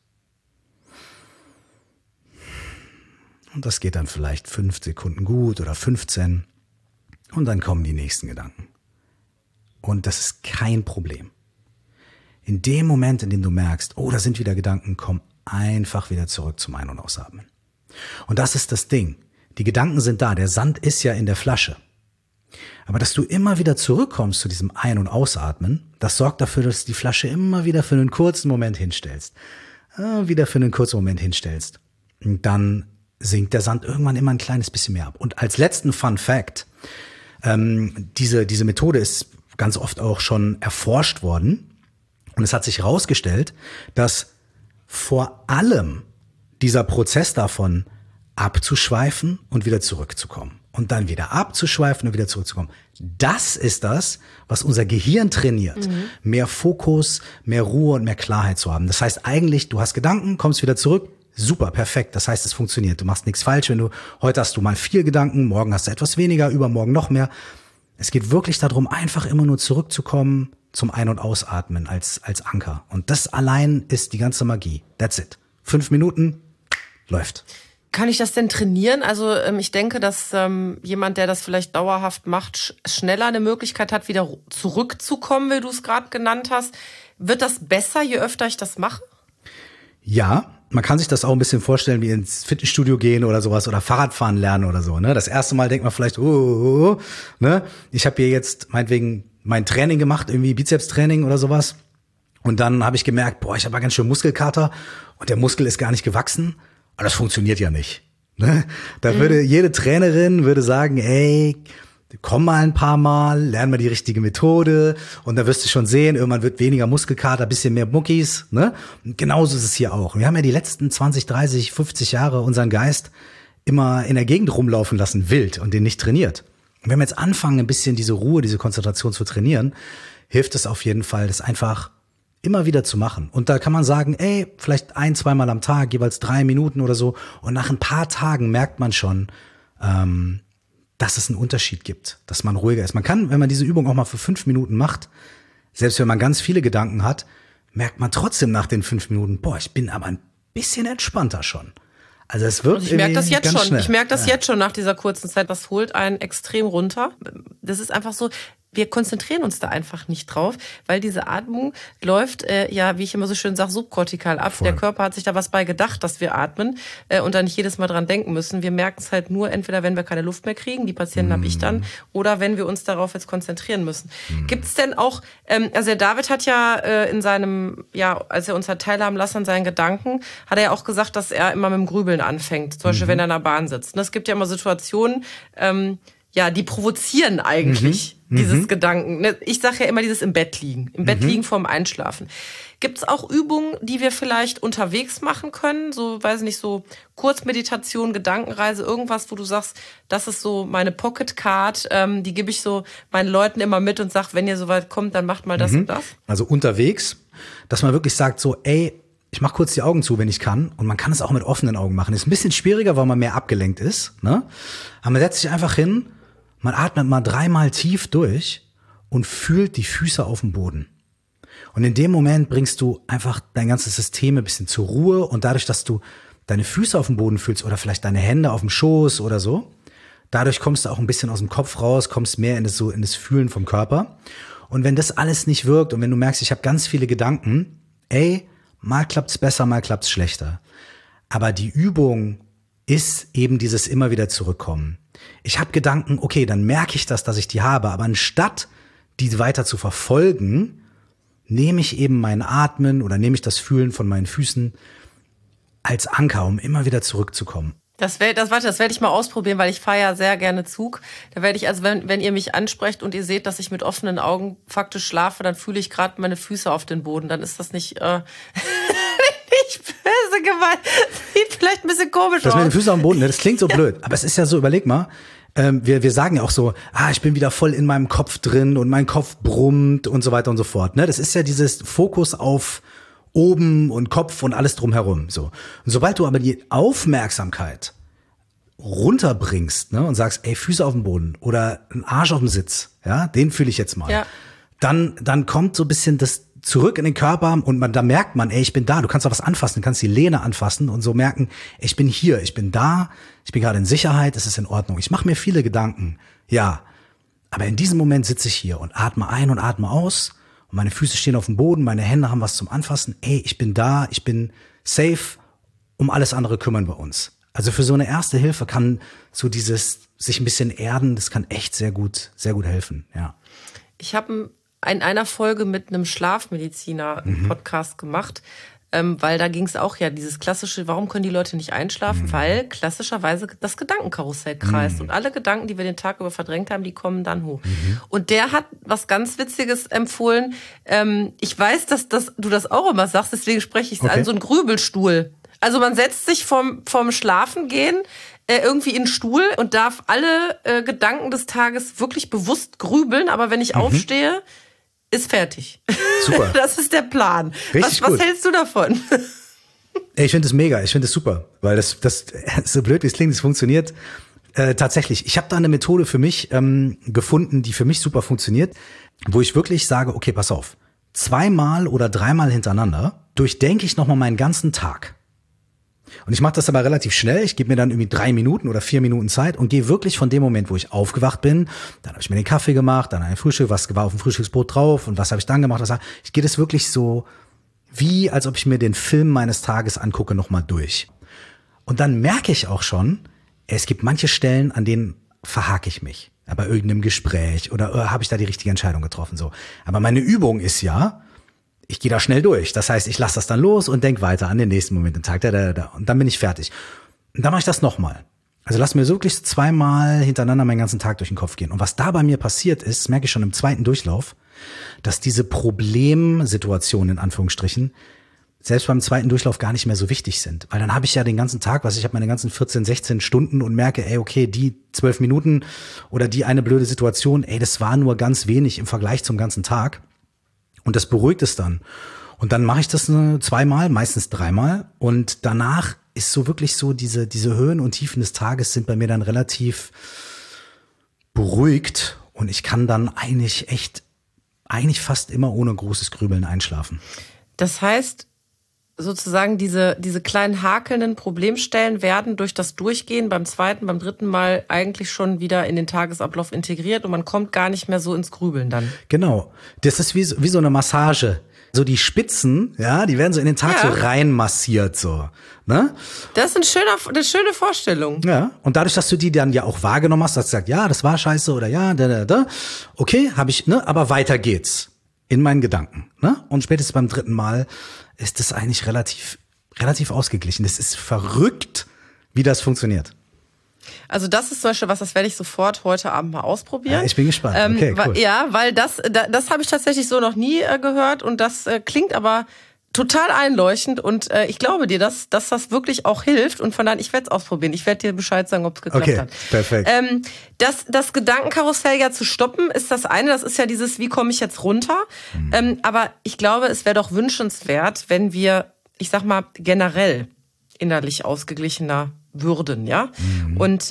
Und das geht dann vielleicht 5 Sekunden gut oder 15. Und dann kommen die nächsten Gedanken. Und das ist kein Problem. In dem Moment, in dem du merkst, oh, da sind wieder Gedanken, komm einfach wieder zurück zum Ein- und Ausatmen. Und das ist das Ding. Die Gedanken sind da, der Sand ist ja in der Flasche. Aber dass du immer wieder zurückkommst zu diesem Ein- und Ausatmen, das sorgt dafür, dass du die Flasche immer wieder für einen kurzen Moment hinstellst. Und dann sinkt der Sand irgendwann immer ein kleines bisschen mehr ab. Und als letzten Fun Fact, diese Methode ist ganz oft auch schon erforscht worden. Und es hat sich herausgestellt, dass vor allem dieser Prozess davon, abzuschweifen und wieder zurückzukommen. Und dann wieder abzuschweifen und wieder zurückzukommen. Das ist das, was unser Gehirn trainiert. Mehr Fokus, mehr Ruhe und mehr Klarheit zu haben. Das heißt eigentlich, du hast Gedanken, kommst wieder zurück. Super, perfekt. Das heißt, es funktioniert. Du machst nichts falsch, wenn heute hast du mal 4 Gedanken, morgen hast du etwas weniger, übermorgen noch mehr. Es geht wirklich darum, einfach immer nur zurückzukommen zum Ein- und Ausatmen als Anker. Und das allein ist die ganze Magie. That's it. 5 Minuten, läuft. Kann ich das denn trainieren? Also ich denke, dass jemand, der das vielleicht dauerhaft macht, schneller eine Möglichkeit hat, wieder zurückzukommen, wie du es gerade genannt hast. Wird das besser, je öfter ich das mache? Ja, man kann sich das auch ein bisschen vorstellen, wie ins Fitnessstudio gehen oder sowas oder Fahrradfahren lernen oder so. Ne? Das erste Mal denkt man vielleicht, ne? Ich habe hier jetzt meinetwegen mein Training gemacht, irgendwie Bizepstraining oder sowas. Und dann habe ich gemerkt, ich habe ganz schön Muskelkater und der Muskel ist gar nicht gewachsen. Aber das funktioniert ja nicht. Ne? Da würde jede Trainerin sagen, ey, komm mal ein paar Mal, lern mal die richtige Methode und da wirst du schon sehen, irgendwann wird weniger Muskelkater, bisschen mehr Muckis. Ne? Und genauso ist es hier auch. Wir haben ja die letzten 20, 30, 50 Jahre unseren Geist immer in der Gegend rumlaufen lassen, wild, und den nicht trainiert. Und wenn wir jetzt anfangen, ein bisschen diese Ruhe, diese Konzentration zu trainieren, hilft es auf jeden Fall, das einfach immer wieder zu machen. Und da kann man sagen, ey, vielleicht 1-2 Mal am Tag, jeweils 3 Minuten oder so. Und nach ein paar Tagen merkt man schon, dass es einen Unterschied gibt, dass man ruhiger ist. Man kann, wenn man diese Übung auch mal für 5 Minuten macht, selbst wenn man ganz viele Gedanken hat, merkt man trotzdem nach den 5 Minuten, ich bin aber ein bisschen entspannter schon. Also es wird ich merke das jetzt schon. Schnell. Ich merke das jetzt schon nach dieser kurzen Zeit. Das holt einen extrem runter. Das ist einfach so, wir konzentrieren uns da einfach nicht drauf, weil diese Atmung läuft, wie ich immer so schön sage, subkortikal ab. Voll. Der Körper hat sich da was bei gedacht, dass wir atmen und da nicht jedes Mal dran denken müssen. Wir merken es halt nur entweder, wenn wir keine Luft mehr kriegen, die Patienten habe ich dann, oder wenn wir uns darauf jetzt konzentrieren müssen. Gibt's denn auch, also der David hat ja in seinem, als er uns hat teilhaben lassen an seinen Gedanken, hat er ja auch gesagt, dass er immer mit dem Grübeln anfängt. Zum Beispiel, wenn er in der Bahn sitzt. Und es gibt ja immer Situationen, die provozieren eigentlich dieses Gedanken. Ich sage ja immer dieses im Bett liegen. Im Bett liegen vorm Einschlafen. Gibt es auch Übungen, die wir vielleicht unterwegs machen können? So, weiß nicht, so Kurzmeditation, Gedankenreise, irgendwas, wo du sagst, das ist so meine Pocket Card, die gebe ich so meinen Leuten immer mit und sag, wenn ihr soweit kommt, dann macht mal das und das. Also unterwegs, dass man wirklich sagt so, ey, ich mache kurz die Augen zu, wenn ich kann. Und man kann es auch mit offenen Augen machen. Ist ein bisschen schwieriger, weil man mehr abgelenkt ist. Ne? Aber man setzt sich einfach hin, man atmet mal 3-mal tief durch und fühlt die Füße auf dem Boden. Und in dem Moment bringst du einfach dein ganzes System ein bisschen zur Ruhe. Und dadurch, dass du deine Füße auf dem Boden fühlst oder vielleicht deine Hände auf dem Schoß oder so, dadurch kommst du auch ein bisschen aus dem Kopf raus, kommst mehr in das Fühlen vom Körper. Und wenn das alles nicht wirkt und wenn du merkst, ich habe ganz viele Gedanken, mal klappt's besser, mal klappt's schlechter. Aber die Übung ist eben dieses immer wieder zurückkommen. Ich habe Gedanken, okay, dann merke ich das, dass ich die habe. Aber anstatt die weiter zu verfolgen, nehme ich eben mein Atmen oder nehme ich das Fühlen von meinen Füßen als Anker, um immer wieder zurückzukommen. Das werde ich mal ausprobieren, weil ich fahre ja sehr gerne Zug. Da werde ich, also wenn ihr mich ansprecht und ihr seht, dass ich mit offenen Augen faktisch schlafe, dann fühle ich gerade meine Füße auf den Boden. Dann ist das nicht nicht böse gemeint. Sieht vielleicht ein bisschen komisch aus. Das mit den Füßen auf dem Boden, das klingt so blöd. Aber es ist ja so, überleg mal, wir sagen ja auch so, ich bin wieder voll in meinem Kopf drin und mein Kopf brummt und so weiter und so fort. Ne? Das ist ja dieses Fokus auf oben und Kopf und alles drumherum. So. Und sobald du aber die Aufmerksamkeit runterbringst, ne, und sagst, Füße auf dem Boden oder ein Arsch auf dem Sitz, ja, den fühle ich jetzt mal. Ja. Dann kommt so ein bisschen das zurück in den Körper und da merkt man, ich bin da, du kannst auch was anfassen, du kannst die Lehne anfassen und so merken, ich bin hier, ich bin da, ich bin gerade in Sicherheit, es ist in Ordnung. Ich mache mir viele Gedanken, ja, aber in diesem Moment sitze ich hier und atme ein und atme aus und meine Füße stehen auf dem Boden, meine Hände haben was zum Anfassen, ich bin da, ich bin safe, um alles andere kümmern wir uns. Also für so eine erste Hilfe kann so dieses sich ein bisschen erden, das kann echt sehr gut helfen, ja. Ich habe in einer Folge mit einem Schlafmediziner Podcast gemacht, weil da ging es auch ja dieses klassische, warum können die Leute nicht einschlafen? Weil klassischerweise das Gedankenkarussell kreist und alle Gedanken, die wir den Tag über verdrängt haben, die kommen dann hoch. Und der hat was ganz Witziges empfohlen. Ich weiß, dass du das auch immer sagst, deswegen spreche ich es an, so ein Grübelstuhl. Also man setzt sich vom Schlafengehen irgendwie in den Stuhl und darf alle Gedanken des Tages wirklich bewusst grübeln, aber wenn ich aufstehe, ist fertig. Super. Das ist der Plan. Richtig was gut. hältst du davon? Ich finde das mega, ich finde das super, weil das so blöd wie es klingt, das funktioniert tatsächlich. Ich habe da eine Methode für mich gefunden, die für mich super funktioniert, wo ich wirklich sage, okay, pass auf, 2-mal oder 3-mal hintereinander durchdenke ich nochmal meinen ganzen Tag. Und ich mache das aber relativ schnell. Ich gebe mir dann irgendwie 3 Minuten oder 4 Minuten Zeit und gehe wirklich von dem Moment, wo ich aufgewacht bin, dann habe ich mir den Kaffee gemacht, dann ein Frühstück, was war auf dem Frühstücksbrot drauf und was habe ich dann gemacht. Ich gehe das wirklich so, wie als ob ich mir den Film meines Tages angucke, nochmal durch. Und dann merke ich auch schon, es gibt manche Stellen, an denen verhake ich mich. Bei irgendeinem Gespräch oder habe ich da die richtige Entscheidung getroffen. So. Aber meine Übung ist ja, ich gehe da schnell durch. Das heißt, ich lasse das dann los und denke weiter an den nächsten Moment im Tag. Und dann bin ich fertig. Und dann mache ich das nochmal. Also lass mir wirklich 2-mal hintereinander meinen ganzen Tag durch den Kopf gehen. Und was da bei mir passiert ist, merke ich schon im 2. Durchlauf, dass diese Problemsituationen in Anführungsstrichen selbst beim 2. Durchlauf gar nicht mehr so wichtig sind. Weil dann habe ich ja den ganzen Tag, ich habe meine ganzen 14, 16 Stunden und merke, okay, die 12 Minuten oder die eine blöde Situation, das war nur ganz wenig im Vergleich zum ganzen Tag. Und das beruhigt es dann. Und dann mache ich das 2-mal, meistens 3-mal. Und danach ist so wirklich so, diese Höhen und Tiefen des Tages sind bei mir dann relativ beruhigt. Und ich kann dann eigentlich fast immer ohne großes Grübeln einschlafen. Das heißt, sozusagen diese kleinen hakelnden Problemstellen werden durch das Durchgehen beim 2., beim 3. Mal eigentlich schon wieder in den Tagesablauf integriert und man kommt gar nicht mehr so ins Grübeln dann. Genau. Das ist wie so eine Massage. So die Spitzen, ja, die werden so in den Tag so rein massiert, so, ne? Das ist eine schöne Vorstellung. Ja. Und dadurch, dass du die dann ja auch wahrgenommen hast, dass du sagst, ja, das war scheiße oder ja, okay, habe ich, ne, aber weiter geht's. In meinen Gedanken, ne? Und spätestens beim 3. Mal ist das eigentlich relativ ausgeglichen. Das ist verrückt, wie das funktioniert. Also das ist zum Beispiel was, das werde ich sofort heute Abend mal ausprobieren. Ja, ich bin gespannt. Okay, cool. Weil das habe ich tatsächlich so noch nie gehört und das klingt aber total einleuchtend und ich glaube dir, dass das wirklich auch hilft und von daher, ich werde es ausprobieren. Ich werde dir Bescheid sagen, ob es geklappt hat. Perfekt. Das Gedankenkarussell ja zu stoppen, ist das eine. Das ist ja dieses, wie komme ich jetzt runter? Aber ich glaube, es wäre doch wünschenswert, wenn wir, ich sag mal, generell innerlich ausgeglichener würden, ja? Und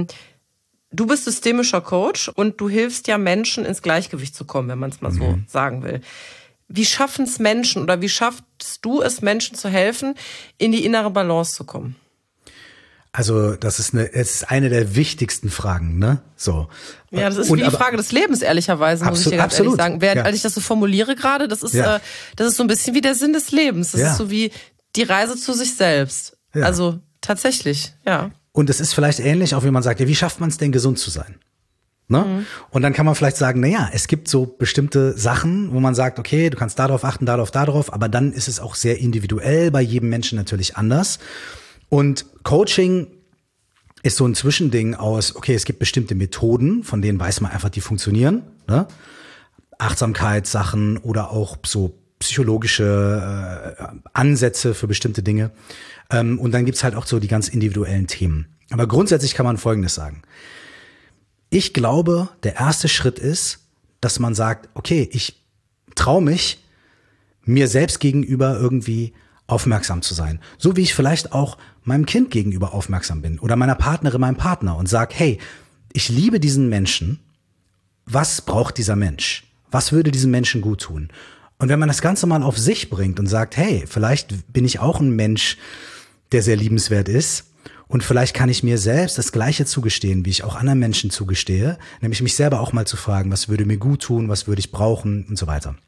du bist systemischer Coach und du hilfst ja Menschen ins Gleichgewicht zu kommen, wenn man es mal so sagen will. Wie schaffen es Menschen oder wie schaffst du es Menschen zu helfen, in die innere Balance zu kommen? Also es ist eine der wichtigsten Fragen, ne? So. Ja, das ist wie die Frage des Lebens, ehrlicherweise, muss ich dir ganz ehrlich sagen. Als ich das so formuliere gerade, das ist so ein bisschen wie der Sinn des Lebens. Das ist so wie die Reise zu sich selbst. Ja. Also tatsächlich, ja. Und es ist vielleicht ähnlich, auch wie man sagt, ja, wie schafft man es denn, gesund zu sein? Ne? Und dann kann man vielleicht sagen, es gibt so bestimmte Sachen, wo man sagt, okay, du kannst darauf achten, darauf, aber dann ist es auch sehr individuell, bei jedem Menschen natürlich anders. Und Coaching ist so ein Zwischending aus, okay, es gibt bestimmte Methoden, von denen weiß man einfach, die funktionieren, ne? Achtsamkeitssachen oder auch so psychologische Ansätze für bestimmte Dinge. Und dann gibt's halt auch so die ganz individuellen Themen. Aber grundsätzlich kann man Folgendes sagen. Ich glaube, der erste Schritt ist, dass man sagt, okay, ich traue mich, mir selbst gegenüber irgendwie aufmerksam zu sein. So wie ich vielleicht auch meinem Kind gegenüber aufmerksam bin oder meiner Partnerin, meinem Partner und sag, hey, ich liebe diesen Menschen. Was braucht dieser Mensch? Was würde diesem Menschen gut tun? Und wenn man das Ganze mal auf sich bringt und sagt, hey, vielleicht bin ich auch ein Mensch, der sehr liebenswert ist. Und vielleicht kann ich mir selbst das Gleiche zugestehen, wie ich auch anderen Menschen zugestehe, nämlich mich selber auch mal zu fragen, was würde mir gut tun, was würde ich brauchen und so weiter.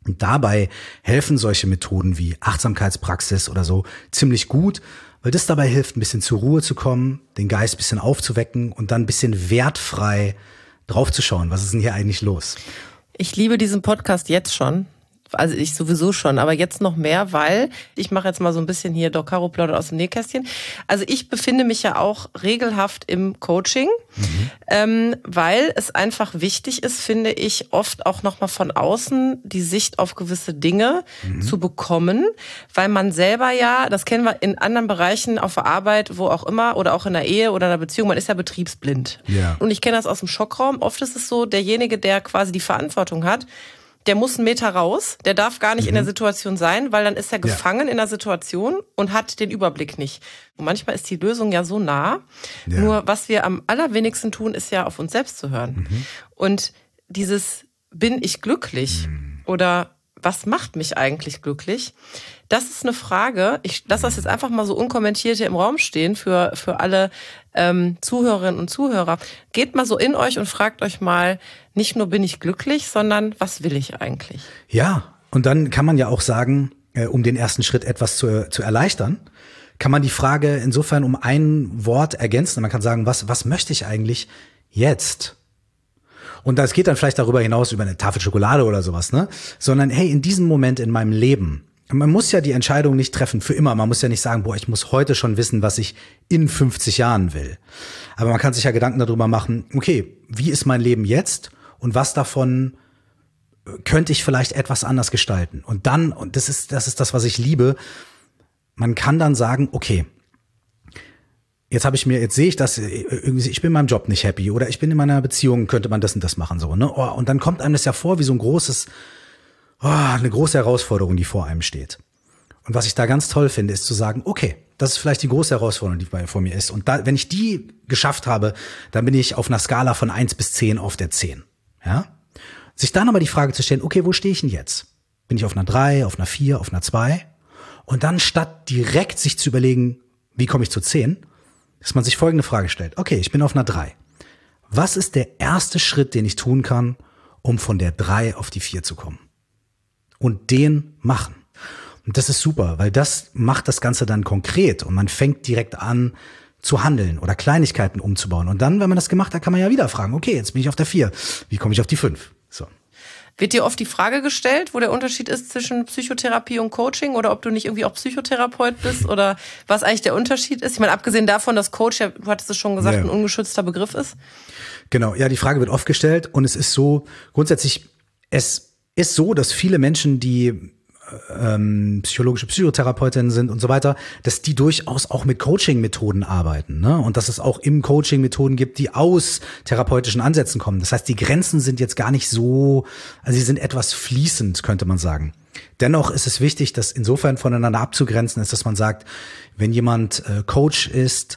Und dabei helfen solche Methoden wie Achtsamkeitspraxis oder so ziemlich gut, weil das dabei hilft, ein bisschen zur Ruhe zu kommen, den Geist ein bisschen aufzuwecken und dann ein bisschen wertfrei draufzuschauen. Was ist denn hier eigentlich los? Ich liebe diesen Podcast jetzt schon. Also ich sowieso schon, aber jetzt noch mehr, weil ich mache jetzt mal so ein bisschen hier Doc Caro plaudert aus dem Nähkästchen. Also ich befinde mich ja auch regelhaft im Coaching, weil es einfach wichtig ist, finde ich, oft auch nochmal von außen die Sicht auf gewisse Dinge zu bekommen, weil man selber ja, das kennen wir in anderen Bereichen auf der Arbeit, wo auch immer, oder auch in der Ehe oder in der Beziehung, man ist ja betriebsblind. Ja. Und ich kenne das aus dem Schockraum. Oft ist es so, derjenige, der quasi die Verantwortung hat, der muss einen Meter raus, der darf gar nicht in der Situation sein, weil dann ist er gefangen in der Situation und hat den Überblick nicht. Und manchmal ist die Lösung ja so nah. Ja. Nur was wir am allerwenigsten tun, ist ja auf uns selbst zu hören. Und dieses bin ich glücklich oder was macht mich eigentlich glücklich? Das ist eine Frage. Ich lasse das jetzt einfach mal so unkommentiert hier im Raum stehen für alle Zuhörerinnen und Zuhörer. Geht mal so in euch und fragt euch mal, nicht nur bin ich glücklich, sondern was will ich eigentlich? Ja, und dann kann man ja auch sagen, um den ersten Schritt etwas zu erleichtern, kann man die Frage insofern um ein Wort ergänzen. Man kann sagen, was möchte ich eigentlich jetzt? Und das geht dann vielleicht darüber hinaus, über eine Tafel Schokolade oder sowas, ne? Sondern hey, in diesem Moment in meinem Leben, man muss ja die Entscheidung nicht treffen für immer. Man muss ja nicht sagen, ich muss heute schon wissen, was ich in 50 Jahren will. Aber man kann sich ja Gedanken darüber machen, okay, wie ist mein Leben jetzt und was davon könnte ich vielleicht etwas anders gestalten? Und dann, und das ist das, was ich liebe, man kann dann sagen, okay, jetzt sehe ich das, irgendwie, ich bin in meinem Job nicht happy oder ich bin in meiner Beziehung, könnte man das und das machen, so, ne? Und dann kommt einem das ja vor wie so eine große Herausforderung, die vor einem steht. Und was ich da ganz toll finde, ist zu sagen, okay, das ist vielleicht die große Herausforderung, die vor mir ist. Und da, wenn ich die geschafft habe, dann bin ich auf einer Skala von 1 bis 10 auf der 10. Ja? Sich dann aber die Frage zu stellen, okay, wo stehe ich denn jetzt? Bin ich auf einer 3, auf einer 4, auf einer 2? Und dann statt direkt sich zu überlegen, wie komme ich zu 10, dass man sich folgende Frage stellt. Okay, ich bin auf einer 3. Was ist der erste Schritt, den ich tun kann, um von der 3 auf die 4 zu kommen? Und den machen. Und das ist super, weil das macht das Ganze dann konkret und man fängt direkt an zu handeln oder Kleinigkeiten umzubauen. Und dann, wenn man das gemacht hat, kann man ja wieder fragen, okay, jetzt bin ich auf der 4, wie komme ich auf die 5? So. Wird dir oft die Frage gestellt, wo der Unterschied ist zwischen Psychotherapie und Coaching oder ob du nicht irgendwie auch Psychotherapeut bist oder was eigentlich der Unterschied ist? Ich meine, abgesehen davon, dass Coach, ja, du hattest es schon gesagt, ein ungeschützter Begriff ist. Genau, ja, die Frage wird oft gestellt und es ist so, grundsätzlich, es ist so, dass viele Menschen, die psychologische Psychotherapeutinnen sind und so weiter, dass die durchaus auch mit Coaching-Methoden arbeiten, ne? Und dass es auch im Coaching Methoden gibt, die aus therapeutischen Ansätzen kommen. Das heißt, die Grenzen sind jetzt gar nicht so, also sie sind etwas fließend, könnte man sagen. Dennoch ist es wichtig, das insofern voneinander abzugrenzen ist, dass man sagt, wenn jemand Coach ist,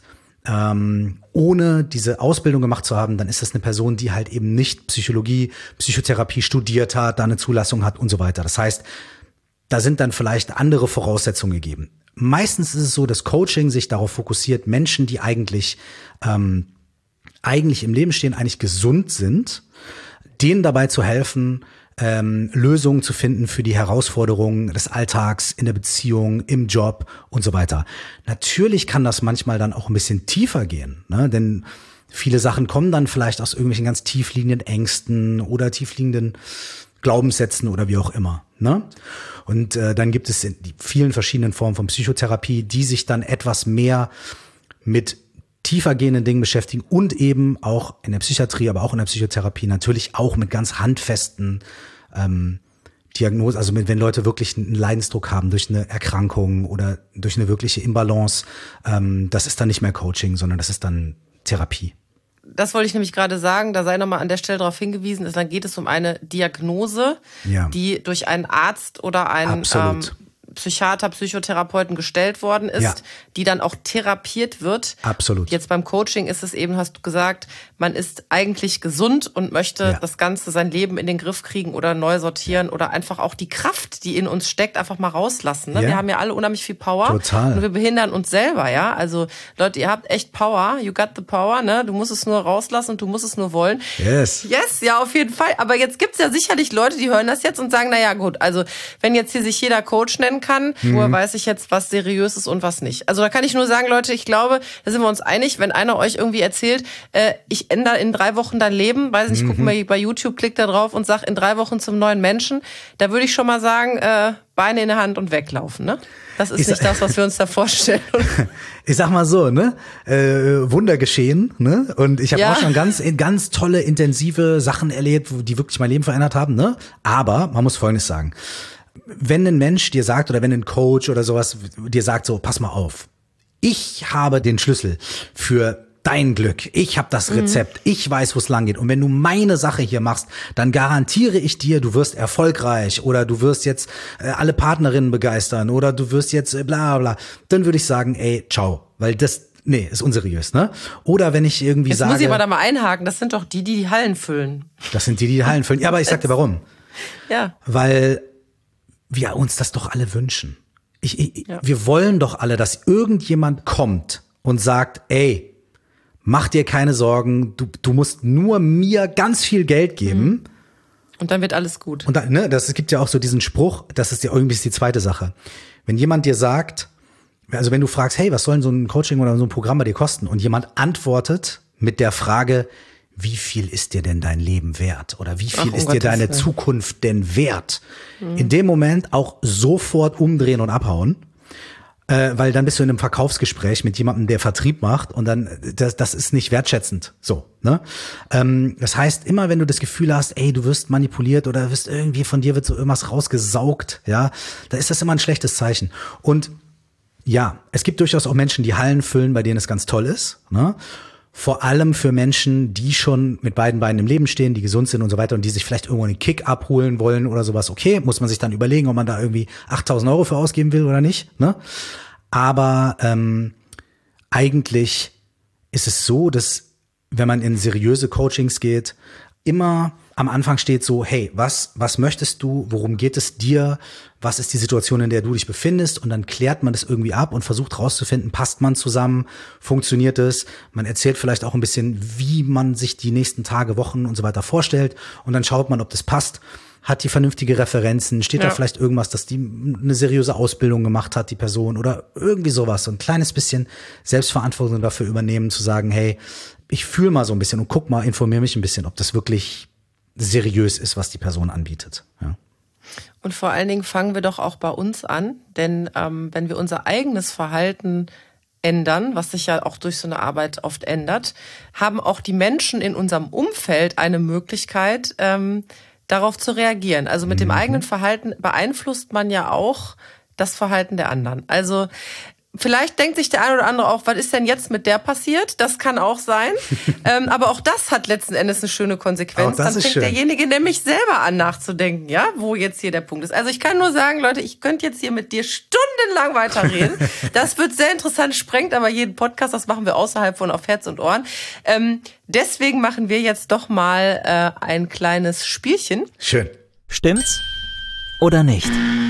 ohne diese Ausbildung gemacht zu haben, dann ist das eine Person, die halt eben nicht Psychologie, Psychotherapie studiert hat, da eine Zulassung hat und so weiter. Das heißt, da sind dann vielleicht andere Voraussetzungen gegeben. Meistens ist es so, dass Coaching sich darauf fokussiert, Menschen, die eigentlich im Leben stehen, eigentlich gesund sind, denen dabei zu helfen, Lösungen zu finden für die Herausforderungen des Alltags, in der Beziehung, im Job und so weiter. Natürlich kann das manchmal dann auch ein bisschen tiefer gehen, ne? Denn viele Sachen kommen dann vielleicht aus irgendwelchen ganz tiefliegenden Ängsten oder tiefliegenden Glaubenssätzen oder wie auch immer, ne? Und dann gibt es die vielen verschiedenen Formen von Psychotherapie, die sich dann etwas mehr mit tiefer gehenden Dingen beschäftigen und eben auch in der Psychiatrie, aber auch in der Psychotherapie natürlich auch mit ganz handfesten Diagnosen, also wenn Leute wirklich einen Leidensdruck haben durch eine Erkrankung oder durch eine wirkliche Imbalance, das ist dann nicht mehr Coaching, sondern das ist dann Therapie. Das wollte ich nämlich gerade sagen, da sei nochmal an der Stelle darauf hingewiesen, dann geht es um eine Diagnose, die durch einen Arzt oder einen Psychiater, Psychotherapeuten gestellt worden ist, die dann auch therapiert wird. Absolut. Jetzt beim Coaching ist es eben, hast du gesagt, man ist eigentlich gesund und möchte das Ganze, sein Leben in den Griff kriegen oder neu sortieren oder einfach auch die Kraft, die in uns steckt, einfach mal rauslassen. Ne? Wir haben ja alle unheimlich viel Power. Total. Und wir behindern uns selber, ja. Also Leute, ihr habt echt Power. You got the power, ne? Du musst es nur rauslassen und du musst es nur wollen. Yes, ja, auf jeden Fall. Aber jetzt gibt's ja sicherlich Leute, die hören das jetzt und sagen, naja, gut, also wenn jetzt hier sich jeder Coach nennen kann, woher weiß ich jetzt, was seriös ist und was nicht. Also da kann ich nur sagen, Leute, ich glaube, da sind wir uns einig, wenn einer euch irgendwie erzählt, ich ändere in 3 Wochen dein Leben, weiß nicht, guck mal bei YouTube, klick da drauf und sag in 3 Wochen zum neuen Menschen, da würde ich schon mal sagen, Beine in der Hand und weglaufen, ne? Das ist nicht das, was wir uns da vorstellen. Ich sag mal so, ne? Wunder geschehen, ne? Und ich habe auch schon ganz tolle, intensive Sachen erlebt, die wirklich mein Leben verändert haben, ne? Aber man muss Folgendes sagen. Wenn ein Mensch dir sagt oder wenn ein Coach oder sowas dir sagt so, pass mal auf, ich habe den Schlüssel für dein Glück, ich habe das Rezept, ich weiß, wo es lang geht. Und wenn du meine Sache hier machst, dann garantiere ich dir, du wirst erfolgreich oder du wirst jetzt alle Partnerinnen begeistern oder du wirst jetzt bla bla. Dann würde ich sagen, ey, ciao, weil das ist unseriös, ne? Oder wenn ich irgendwie jetzt sage... muss ich aber da mal einhaken, das sind doch die Hallen füllen. Das sind die Hallen füllen. Ja, aber ich sag dir warum. Ja. Weil wir uns das doch alle wünschen. Wir wollen doch alle, dass irgendjemand kommt und sagt, ey, mach dir keine Sorgen, du musst nur mir ganz viel Geld geben. Und dann wird alles gut. Und dann, ne, es gibt ja auch so diesen Spruch, das ist ja irgendwie die zweite Sache. Wenn jemand dir sagt, also wenn du fragst, hey, was soll denn so ein Coaching oder so ein Programm bei dir kosten? Und jemand antwortet mit der Frage, wie viel ist dir denn dein Leben wert? Oder wie viel ist dir deine Zukunft denn wert? In dem Moment auch sofort umdrehen und abhauen. Weil dann bist du in einem Verkaufsgespräch mit jemandem, der Vertrieb macht und dann, das ist nicht wertschätzend. So, ne? Das heißt, immer wenn du das Gefühl hast, ey, du wirst manipuliert oder wirst irgendwie von dir wird so irgendwas rausgesaugt, ja, da ist das immer ein schlechtes Zeichen. Und ja, es gibt durchaus auch Menschen, die Hallen füllen, bei denen es ganz toll ist, ne? Vor allem für Menschen, die schon mit beiden Beinen im Leben stehen, die gesund sind und so weiter und die sich vielleicht irgendwo einen Kick abholen wollen oder sowas. Okay, muss man sich dann überlegen, ob man da irgendwie 8.000 € für ausgeben will oder nicht, ne? Aber eigentlich ist es so, dass wenn man in seriöse Coachings geht, immer am Anfang steht so, hey, was möchtest du, worum geht es dir, was ist die Situation, in der du dich befindest und dann klärt man das irgendwie ab und versucht rauszufinden, passt man zusammen, funktioniert es, man erzählt vielleicht auch ein bisschen, wie man sich die nächsten Tage, Wochen und so weiter vorstellt und dann schaut man, ob das passt, hat die vernünftige Referenzen, steht da vielleicht irgendwas, dass die eine seriöse Ausbildung gemacht hat, die Person oder irgendwie sowas, so ein kleines bisschen Selbstverantwortung dafür übernehmen, zu sagen, hey, ich fühle mal so ein bisschen und guck mal, informiere mich ein bisschen, ob das wirklich seriös ist, was die Person anbietet. Ja. Und vor allen Dingen fangen wir doch auch bei uns an, denn wenn wir unser eigenes Verhalten ändern, was sich ja auch durch so eine Arbeit oft ändert, haben auch die Menschen in unserem Umfeld eine Möglichkeit, darauf zu reagieren. Also mit dem eigenen Verhalten beeinflusst man ja auch das Verhalten der anderen. Also vielleicht denkt sich der eine oder andere auch, was ist denn jetzt mit der passiert? Das kann auch sein. Aber auch das hat letzten Endes eine schöne Konsequenz. Dann fängt derjenige nämlich selber an nachzudenken, ja, wo jetzt hier der Punkt ist. Also ich kann nur sagen, Leute, ich könnte jetzt hier mit dir stundenlang weiterreden. Das wird sehr interessant, sprengt aber jeden Podcast. Das machen wir außerhalb von Auf Herz und Ohren. Deswegen machen wir jetzt doch mal ein kleines Spielchen. Schön. Stimmt's oder nicht?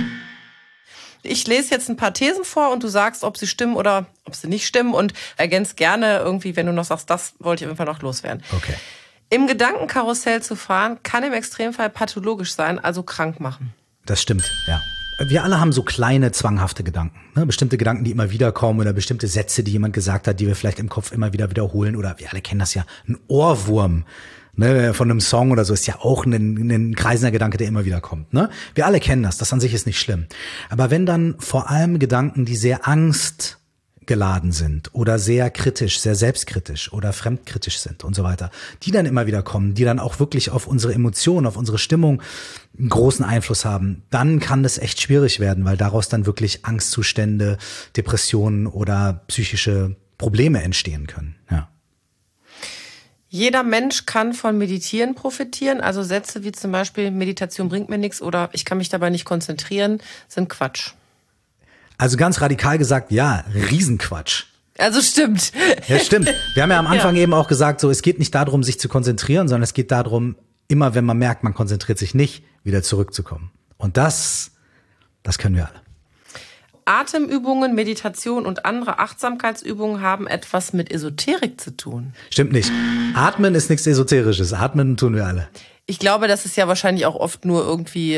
Ich lese jetzt ein paar Thesen vor und du sagst, ob sie stimmen oder ob sie nicht stimmen und ergänzt gerne irgendwie, wenn du noch sagst, das wollte ich auf jeden Fall noch loswerden. Okay. Im Gedankenkarussell zu fahren kann im Extremfall pathologisch sein, also krank machen. Das stimmt, ja. Wir alle haben so kleine, zwanghafte Gedanken. Ne? Bestimmte Gedanken, die immer wieder kommen oder bestimmte Sätze, die jemand gesagt hat, die wir vielleicht im Kopf immer wieder wiederholen. Oder wir alle kennen das ja, ein Ohrwurm. Ne, von einem Song oder so ist ja auch ein kreisender Gedanke, der immer wieder kommt. Ne? Wir alle kennen das an sich ist nicht schlimm. Aber wenn dann vor allem Gedanken, die sehr angstgeladen sind oder sehr kritisch, sehr selbstkritisch oder fremdkritisch sind und so weiter, die dann immer wieder kommen, die dann auch wirklich auf unsere Emotionen, auf unsere Stimmung einen großen Einfluss haben, dann kann das echt schwierig werden, weil daraus dann wirklich Angstzustände, Depressionen oder psychische Probleme entstehen können. Ja. Jeder Mensch kann von Meditieren profitieren. Also Sätze wie zum Beispiel, Meditation bringt mir nichts oder ich kann mich dabei nicht konzentrieren, sind Quatsch. Also ganz radikal gesagt, ja, Riesenquatsch. Also stimmt. Ja, stimmt. Wir haben ja am Anfang eben auch gesagt, so, es geht nicht darum, sich zu konzentrieren, sondern es geht darum, immer wenn man merkt, man konzentriert sich nicht, wieder zurückzukommen. Und das können wir alle. Atemübungen, Meditation und andere Achtsamkeitsübungen haben etwas mit Esoterik zu tun. Stimmt nicht. Atmen ist nichts Esoterisches. Atmen tun wir alle. Ich glaube, das ist ja wahrscheinlich auch oft nur irgendwie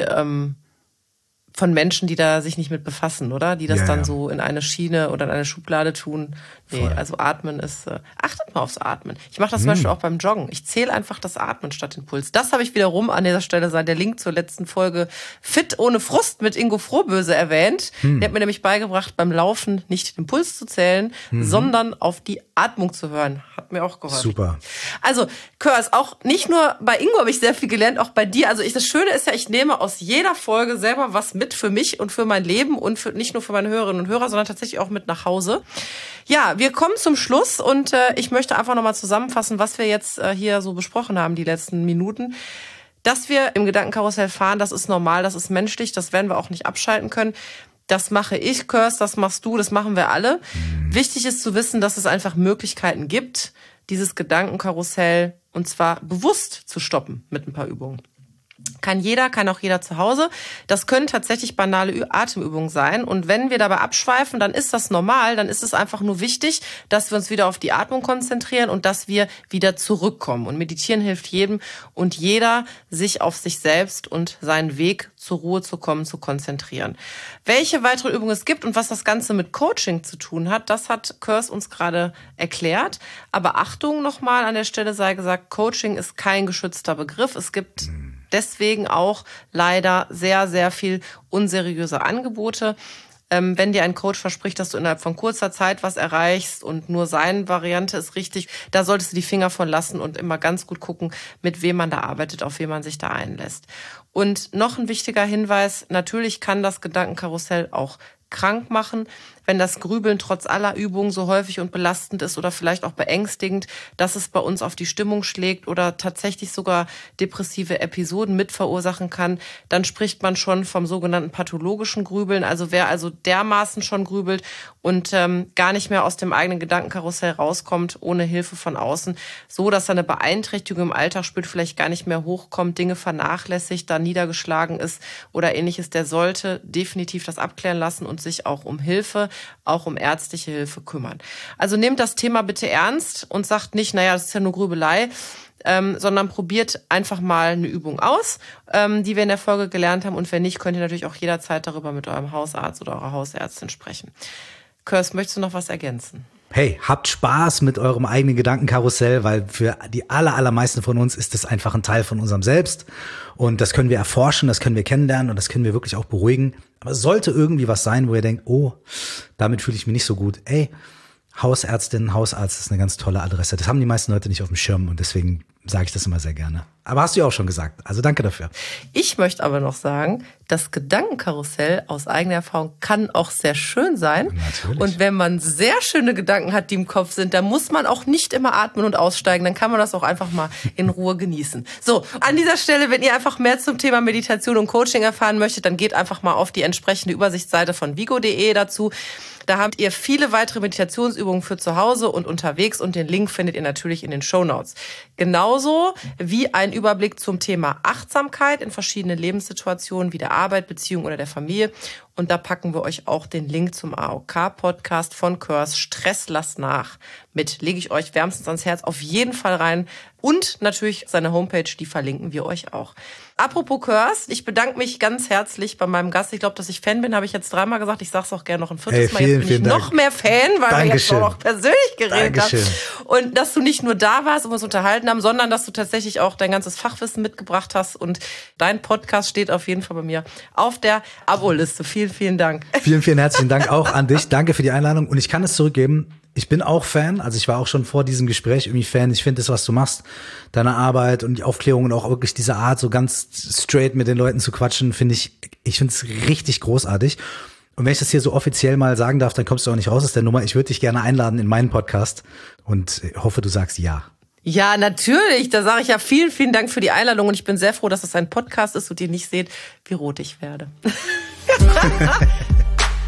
von Menschen, die da sich nicht mit befassen, oder? Die das dann so in eine Schiene oder in eine Schublade tun. Nee, voll. Also Atmen ist, achtet mal aufs Atmen. Ich mache das zum Beispiel auch beim Joggen. Ich zähle einfach das Atmen statt den Puls. Das habe ich wiederum an dieser Stelle der Link zur letzten Folge Fit ohne Frust mit Ingo Frohböse erwähnt. Der hat mir nämlich beigebracht, beim Laufen nicht den Puls zu zählen, sondern auf die Atmung zu hören. Hat mir auch geholfen. Super. Also, Körs, auch nicht nur bei Ingo habe ich sehr viel gelernt, auch bei dir. Also das Schöne ist ja, ich nehme aus jeder Folge selber was mit für mich und für mein Leben und nicht nur für meine Hörerinnen und Hörer, sondern tatsächlich auch mit nach Hause. Ja, wir kommen zum Schluss und ich möchte einfach nochmal zusammenfassen, was wir jetzt hier so besprochen haben, die letzten Minuten. Dass wir im Gedankenkarussell fahren, das ist normal, das ist menschlich, das werden wir auch nicht abschalten können. Das mache ich, Körs, das machst du, das machen wir alle. Wichtig ist zu wissen, dass es einfach Möglichkeiten gibt, dieses Gedankenkarussell und zwar bewusst zu stoppen mit ein paar Übungen. Kann auch jeder zu Hause. Das können tatsächlich banale Atemübungen sein. Und wenn wir dabei abschweifen, dann ist das normal. Dann ist es einfach nur wichtig, dass wir uns wieder auf die Atmung konzentrieren und dass wir wieder zurückkommen. Und meditieren hilft jedem und jeder, sich auf sich selbst und seinen Weg zur Ruhe zu kommen, zu konzentrieren. Welche weitere Übungen es gibt und was das Ganze mit Coaching zu tun hat, das hat Körs uns gerade erklärt. Aber Achtung nochmal, an der Stelle sei gesagt, Coaching ist kein geschützter Begriff. Es gibt deswegen auch leider sehr, sehr viel unseriöse Angebote. Wenn dir ein Coach verspricht, dass du innerhalb von kurzer Zeit was erreichst und nur seine Variante ist richtig, da solltest du die Finger von lassen und immer ganz gut gucken, mit wem man da arbeitet, auf wen man sich da einlässt. Und noch ein wichtiger Hinweis, natürlich kann das Gedankenkarussell auch krank machen, wenn das Grübeln trotz aller Übungen so häufig und belastend ist oder vielleicht auch beängstigend, dass es bei uns auf die Stimmung schlägt oder tatsächlich sogar depressive Episoden mit verursachen kann, dann spricht man schon vom sogenannten pathologischen Grübeln. Also wer also dermaßen schon grübelt und gar nicht mehr aus dem eigenen Gedankenkarussell rauskommt, ohne Hilfe von außen, so dass er eine Beeinträchtigung im Alltag spürt, vielleicht gar nicht mehr hochkommt, Dinge vernachlässigt, da niedergeschlagen ist oder ähnliches, der sollte definitiv das abklären lassen und sich auch um Hilfe, auch um ärztliche Hilfe kümmern. Also nehmt das Thema bitte ernst und sagt nicht, naja, das ist ja nur Grübelei, sondern probiert einfach mal eine Übung aus, die wir in der Folge gelernt haben. Und wenn nicht, könnt ihr natürlich auch jederzeit darüber mit eurem Hausarzt oder eurer Hausärztin sprechen. Körs, möchtest du noch was ergänzen? Hey, habt Spaß mit eurem eigenen Gedankenkarussell, weil für die allermeisten von uns ist das einfach ein Teil von unserem Selbst. Und das können wir erforschen, das können wir kennenlernen und das können wir wirklich auch beruhigen. Aber es sollte irgendwie was sein, wo ihr denkt, oh, damit fühle ich mich nicht so gut. Ey, Hausärztin, Hausarzt ist eine ganz tolle Adresse. Das haben die meisten Leute nicht auf dem Schirm und deswegen sage ich das immer sehr gerne. Aber hast du ja auch schon gesagt, also danke dafür. Ich möchte aber noch sagen, das Gedankenkarussell aus eigener Erfahrung kann auch sehr schön sein. Natürlich. Und wenn man sehr schöne Gedanken hat, die im Kopf sind, dann muss man auch nicht immer atmen und aussteigen. Dann kann man das auch einfach mal in Ruhe genießen. So, an dieser Stelle, wenn ihr einfach mehr zum Thema Meditation und Coaching erfahren möchtet, dann geht einfach mal auf die entsprechende Übersichtsseite von vigo.de dazu. Da habt ihr viele weitere Meditationsübungen für zu Hause und unterwegs und den Link findet ihr natürlich in den Shownotes. Genauso wie ein Überblick zum Thema Achtsamkeit in verschiedenen Lebenssituationen wie der Arbeit, Beziehung oder der Familie. Und da packen wir euch auch den Link zum AOK-Podcast von Körs Stress lass nach mit. Lege ich euch wärmstens ans Herz auf jeden Fall rein. Und natürlich seine Homepage, die verlinken wir euch auch. Apropos Körs, ich bedanke mich ganz herzlich bei meinem Gast. Ich glaube, dass ich Fan bin, habe ich jetzt 3-mal gesagt. Ich sage es auch gerne noch ein 4. Mal. Jetzt bin ich noch mehr Fan, weil wir jetzt auch noch persönlich geredet haben. Und dass du nicht nur da warst und uns unterhalten haben, sondern dass du tatsächlich auch dein ganzes Fachwissen mitgebracht hast. Und dein Podcast steht auf jeden Fall bei mir auf der Abo-Liste. Vielen, vielen Dank. Vielen, vielen herzlichen Dank auch an dich. Danke für die Einladung. Und ich kann es zurückgeben. Ich bin auch Fan, also ich war auch schon vor diesem Gespräch irgendwie Fan. Ich finde das, was du machst, deine Arbeit und die Aufklärung und auch wirklich diese Art, so ganz straight mit den Leuten zu quatschen, finde ich finde es richtig großartig. Und wenn ich das hier so offiziell mal sagen darf, dann kommst du auch nicht raus aus der Nummer. Ich würde dich gerne einladen in meinen Podcast und hoffe, du sagst ja. Ja, natürlich. Da sage ich ja vielen, vielen Dank für die Einladung und ich bin sehr froh, dass es ein Podcast ist und ihr nicht seht, wie rot ich werde.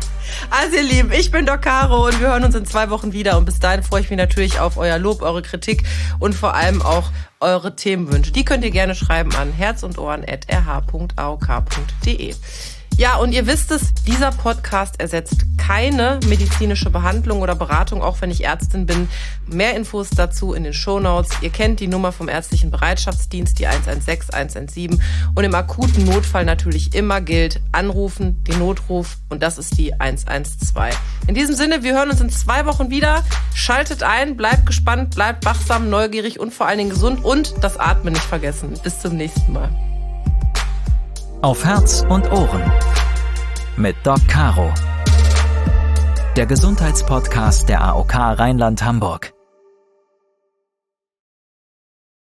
Also ihr Lieben, ich bin Doc Caro und wir hören uns in 2 Wochen wieder. Und bis dahin freue ich mich natürlich auf euer Lob, eure Kritik und vor allem auch eure Themenwünsche. Die könnt ihr gerne schreiben an herzohndohren@rh.aok.de. Ja, und ihr wisst es, dieser Podcast ersetzt keine medizinische Behandlung oder Beratung, auch wenn ich Ärztin bin. Mehr Infos dazu in den Shownotes. Ihr kennt die Nummer vom ärztlichen Bereitschaftsdienst, die 116 117. Und im akuten Notfall natürlich immer gilt, anrufen, den Notruf, und das ist die 112. In diesem Sinne, wir hören uns in 2 Wochen wieder. Schaltet ein, bleibt gespannt, bleibt wachsam, neugierig und vor allen Dingen gesund und das Atmen nicht vergessen. Bis zum nächsten Mal. Auf Herz und Ohren mit Doc Caro. Der Gesundheitspodcast der AOK Rheinland-Hamburg.